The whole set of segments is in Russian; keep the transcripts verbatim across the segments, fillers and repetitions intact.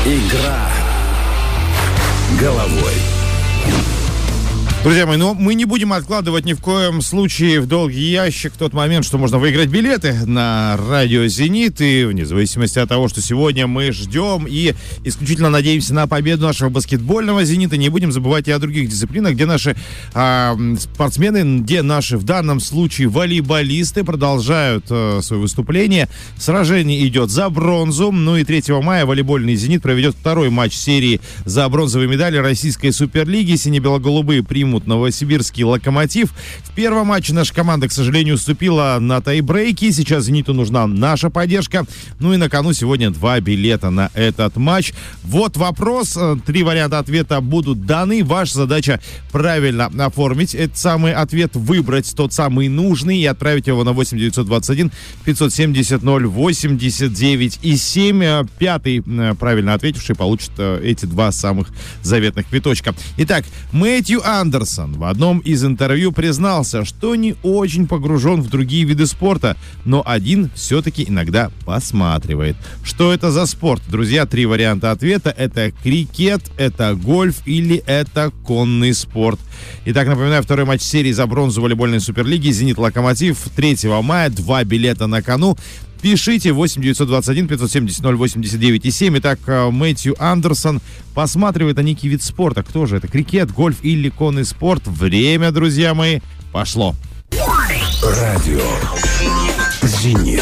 Игра головой. Друзья мои, ну мы не будем откладывать ни в коем случае в долгий ящик тот момент, что можно выиграть билеты на радио «Зенит». И вне зависимости от того, что сегодня мы ждем и исключительно надеемся на победу нашего баскетбольного «Зенита», не будем забывать и о других дисциплинах, где наши а, спортсмены, где наши в данном случае волейболисты продолжают а, свое выступление. Сражение идет за бронзу. Ну и третьего мая волейбольный «Зенит» проведет второй матч серии за бронзовые медали Российской Суперлиги. Сине-бело-голубые примут новосибирский «Локомотив». В первом матче наша команда, к сожалению, уступила на тайбрейке. Сейчас «Зениту» нужна наша поддержка. Ну и на кону сегодня два билета на этот матч. Вот вопрос. Три варианта ответа будут даны. Ваша задача правильно оформить этот самый ответ, выбрать тот самый нужный и отправить его на восемь девятьсот двадцать один пятьсот семьдесят ноль восемьдесят девять и семь. Пятый правильно ответивший получит эти два самых заветных квиточка. Итак, Мэтью Андерсон в одном из интервью признался, что не очень погружен в другие виды спорта, но один все-таки иногда посматривает. Что это за спорт? Друзья, три варианта ответа. Это крикет, это гольф или это конный спорт. Итак, напоминаю, второй матч серии за бронзу волейбольной суперлиги «Зенит-Локомотив» третьего мая. Два билета на кону. Пишите восемь девятьсот двадцать один пятьсот семьдесят ноль восемьдесят девять и семь. Итак, Мэтью Андерсон посматривает на некий вид спорта. Кто же это? Крикет, гольф или конный спорт? Время, друзья мои, пошло. Радио «Зенит».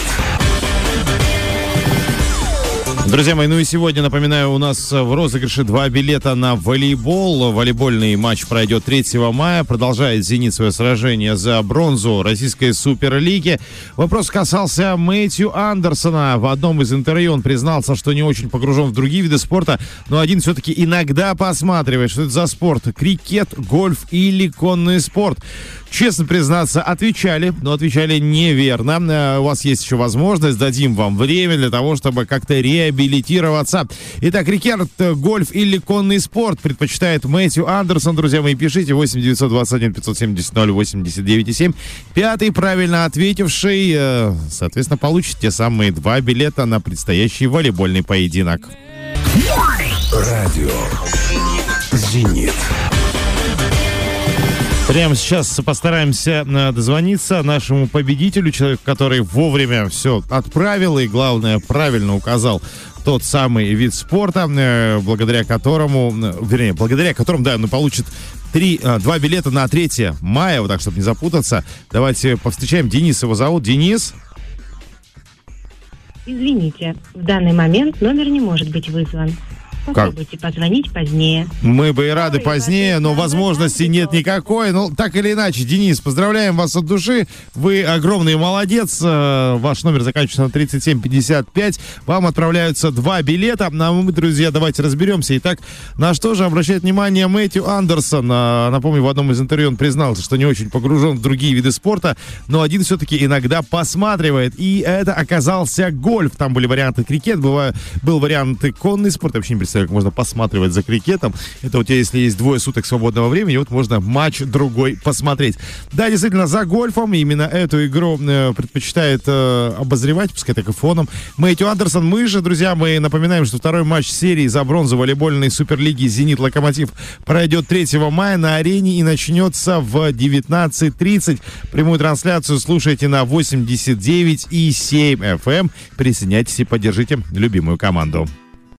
Друзья мои, ну и сегодня, напоминаю, у нас в розыгрыше два билета на волейбол. Волейбольный матч пройдет третьего мая. Продолжает «Зенит» свое сражение за бронзу Российской Суперлиги. Вопрос касался Мэтью Андерсона. В одном из интервью он признался, что не очень погружен в другие виды спорта, но один все-таки иногда посматривает, что это за спорт. Крикет, гольф или конный спорт. Честно признаться, отвечали, но отвечали неверно. У вас есть еще возможность, дадим вам время для того, чтобы как-то реабилитироваться. Итак, крикет, гольф или конный спорт предпочитает Мэтью Андерсон. Друзья мои, пишите восемь девятьсот двадцать один пятьсот семьдесят ноль восемьдесят девять и семь. Пятый правильно ответивший, соответственно, получит те самые два билета на предстоящий волейбольный поединок. Радио «Зенит». Прямо сейчас постараемся дозвониться нашему победителю, человеку, который вовремя все отправил и, главное, правильно указал тот самый вид спорта, благодаря которому, вернее, благодаря которому, да, он получит три, два билета на третьего мая, вот так, чтобы не запутаться. Давайте повстречаем. Денис его зовут. Денис? Извините, в данный момент номер не может быть вызван. Попробуйте позвонить позднее. Мы бы и рады позднее, но возможности нет никакой. Ну, так или иначе, Денис, поздравляем вас от души. Вы огромный молодец. Ваш номер заканчивается на тридцать семь пятьдесят пять. Вам отправляются два билета. А мы, друзья, давайте разберемся. Итак, на что же обращает внимание Мэтью Андерсон? Напомню, в одном из интервью он признался, что не очень погружен в другие виды спорта, но один все-таки иногда посматривает. И это оказался гольф. Там были варианты крикет, был, был вариант конный спорт. Я вообще не представляю, как можно посматривать за крикетом. Это у тебя, если есть двое суток свободного времени, вот можно матч другой посмотреть. Да, действительно, за гольфом именно эту игру э, предпочитает э, обозревать, пускай так и фоном, Мэтью Андерсон. Мы же, друзья, мы напоминаем, что второй матч серии за бронзу волейбольной суперлиги «Зенит-Локомотив» пройдет третьего мая на арене и начнется в девятнадцать тридцать. Прямую трансляцию слушайте на восемьдесят девять и семь эф эм. Присоединяйтесь и поддержите любимую команду.